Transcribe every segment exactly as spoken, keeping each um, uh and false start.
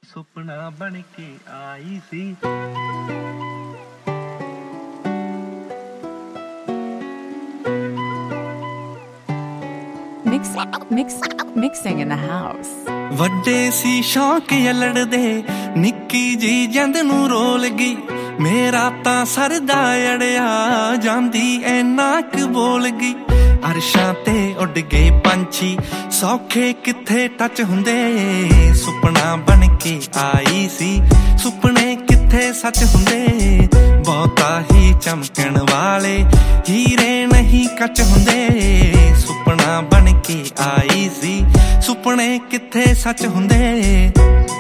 ਸੁਪਨਾ ਬਣ ਕੇ ਆਈ ਸੀ Mix, mix, mixing in the house. ਵੱਡੇ ਸੀ ਸ਼ੌਂਕ ਯਲੜਦੇ ਨਿੱਕੀ ਜੀ ਜਿੰਦ ਨੂੰ ਰੋਲ ਗਈ ਮੇਰਾ ਤਾਂ ਸਰਦਾ ਅੜਿਆ ਜਾਂਦੀ ਐਨਾ ਕੁ ਬੋਲ ਗਈ ਅਰਸ਼ਾਂ ਤੇ ਉੱਡ ਗਏ ਪੰਛੀ ਸੌਖੇ ਕਿੱਥੇ ਟੱਚ ਹੁੰਦੇ ਸੁਪਨਾ ਬਣ ਕੇ ਆਈ ਸੀ ਸੁਪਨੇ ਕਿੱਥੇ ਸੱਚ ਹੁੰਦੇ ਬਹੁਤਾ ਹੀ ਚਮਕਣ ਵਾਲੇ ਹੀਰੇ ਨਹੀਂ ਕੱਚ ਹੁੰਦੇ ਸੁਪਨਾ ਬਣ ਕੇ ਆਈ ਸੀ ਸੁਪਨੇ ਕਿੱਥੇ ਸੱਚ ਹੁੰਦੇ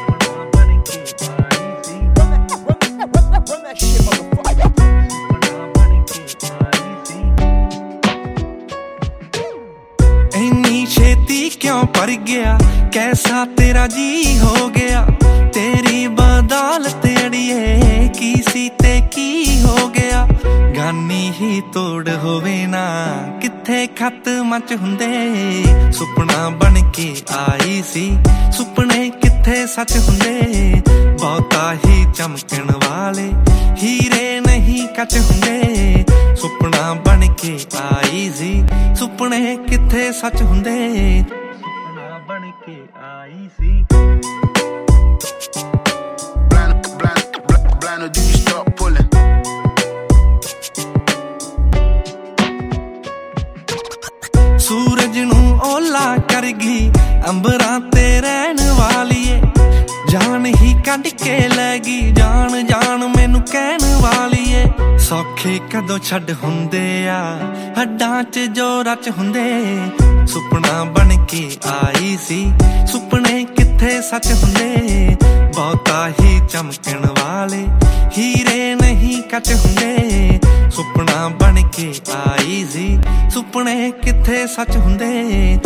ਇੰਨੀ ਛੇਤੀ ਕਿਉਂ ਪਰ ਗਿਆ ਕੈਸਾ ਤੇਰਾ ਜੀ ਹੋ ਗਿਆ ਤੇਰੀ ਬਦੌਲਤ ਅੜੀਏ ਕੀ ਸੀ ਤੇ ਕੀ ਹੋ ਗਿਆ ਗਾਨੀ ਹੀ ਤੋੜ ਹੋਵੇ ਨਾ ਕਿੱਥੇ ਖਤ ਮਚ ਹੁੰਦੇ ਸੁਪਨਾ ਬਣ ਕੇ ਆਈ ਸੀ ਸੁਪਨੇ ਕਿੱਥੇ ਸੱਚ ਹੁੰਦੇ ਬਹੁਤਾ ਹੀ ਚਮਕਣ ਵਾਲੇ ਹੀਰੇ ਨਹੀਂ ਕੱਚ ਹੁੰਦੇ ਸੁਪਨਾ ਬਣ ਕੇ ਆਈ ਸੀ ਸੁਪਨੇ ਕਿੱਥੇ ਸੱਚ ਹੁੰਦੇ ਸੁਪਨਾ ਬਣ ਕੇ ਆਈ ਸੀ Do you stop pulling? ਸੂਰਜ ਨੂੰ ਓਲਾ ਕਰ ਗਈ ਅੰਬਰਾਂ ਤੇ ਰਹਿਣ ਵਾਲੀਏ ਜਾਨ ਹੀ ਕੱਢ ਕੇ ਲੈ ਗਈ ਜਾਨ ਜਾਨ ਮੈਨੂੰ ਕਹਿਣ ਵਾਲੀਏ ਸੌਖੇ ਕਦੋਂ ਛੱਡ ਹੁੰਦੇ ਆ ਹੱਡਾਂ 'ਚ ਜੋ ਰਚ ਹੁੰਦੇ ਸੁਪਨਾ ਬਣ ਕੇ ਆਈ ਸੀ ਸੁਪਨੇ ਕਿੱਥੇ ਸੱਚ ਹੁੰਦੇ ਬਹੁਤਾ ਹੀ ਚਮਕਣ ਵਾਲੇ ਹੀਰੇ ਨਹੀਂ ਕੱਚ ਹੁੰਦੇ ਸੁਪਨਾ ਬਣ ਕੇ ਆਈ ਸੀ ਸੁਪਨੇ ਕਿੱਥੇ ਸੱਚ ਹੁੰਦੇ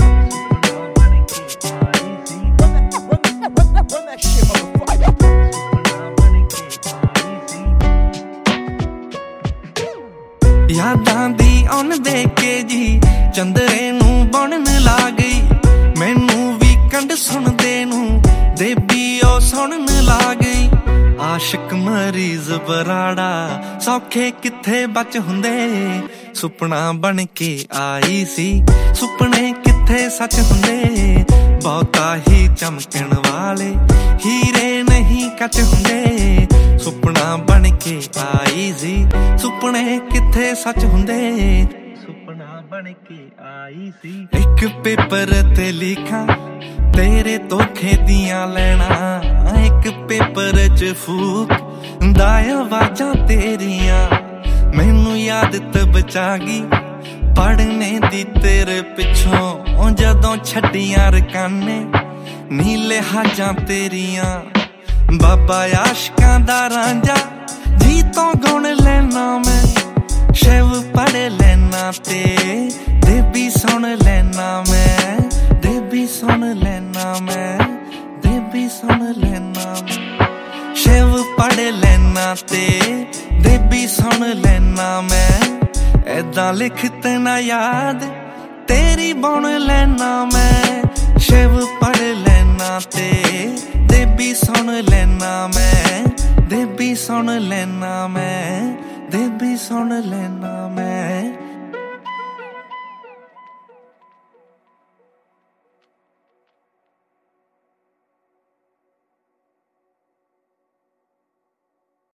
ਯਾਦਾਂ ਦੀ ਉਹਨ ਦੇ ਕੇ ਜੀ ਚੰਦਰੇ ਨੂੰ ਬਣਨ ਲਾ ਗਈ ਮੈਨੂੰ ਵੀ ਕੰਡ ਸੁਣਦੇ ਨੂੰ ਦੇਬੀ ਉਹ ਸੁਣਨ ਲਾ ਗਈ ਆਸ਼ਿਕ ਮਰੀਜ਼ ਬਰਾੜਾ ਸੌਖੇ ਕਿੱਥੇ ਬਚ ਹੁੰਦੇ ਸੁਪਨਾ ਬਣ ਕੇ ਆਈ ਸੀ ਸੁਪਨੇ ਕਿੱਥੇ ਸੱਚ ਹੁੰਦੇ ਬਹੁਤਾ ਹੀ ਚਮਕਣ ਵਾਲੇ ਹੀਰੇ ਨਹੀਂ ਕੱਚ ਹੁੰਦੇ ਸੁਪਨਾ ਬਣ ਕੇ ਆਈ ਸੀ ਸੁਪਨੇ ਕਿੱਥੇ ਸੱਚ ਹੁੰਦੇ ਸੁਪਨਾ ਬਣ ਕੇ ਆਈ ਸੀ ਇੱਕ ਪੇਪਰ ਤੇ ਲਿਖਾਂ ਤੇਰੇ ਧੋਖੇ ਦੀਆਂ ਲੈਣਾ ਇੱਕ ਪੇਪਰ 'ਚ ਫੂਕ ਦਾ ਆਵਾਜ਼ਾਂ ਤੇਰੀਆਂ ਮੈਨੂੰ ਯਾਦ ਤੇ ਬਚਾ ਗਈ ਪੜ੍ਹਨੇ ਦੀ ਤੇਰੇ ਪਿੱਛੋਂ ਜਦੋਂ ਛੱਡੀਆਂ ਰਕਾਨੇ ਨੀਲੇ ਹਾਜਾਂ ਤੇਰੀਆਂ ਬਾਬਾ ਆਸ਼ਕਾਂ ਦਾ ਰਾਂਝਾ ਜੀ ਤੋਂ ਗੁਣ ਲੈਣਾ ਮੈਂ ਸ਼ਿਵ ਪੜ੍ਹ ਲੈਣਾ ਤੇ ਦੇਬੀ ਸੁਣ ਲੈਣਾ ਮੈਂ ਦੇਬੀ ਸੁਣ ਲੈਣਾ ਮੈਂ ਦੇਬੀ ਸੁਣ ਲੈਣਾ ਮੈਂ ਸ਼ਿਵ ਪੜ੍ਹ ਲੈਣਾ ਤੇ ਦੇਬੀ ਸੁਣ ਲੈਣਾ ਮੈਂ ਏਦਾਂ ਲਿਖਤ ਨਾ ਯਾਦ ਤੇਰੀ ਬੁਣ ਲੈਣਾ ਮੈਂ ਸ਼ਿਵ ਪੜ੍ਹ ਲੈਣਾ ਤੇ ਦੇਬੀ ਸੁਣ ਲੈਣਾ ਮੈਂ ਦੇਬੀ ਸੁਣ ਲੈਣਾ ਮੈਂ ਦੇਬੀ ਸੁਣ ਲੈਣਾ ਮੈਂ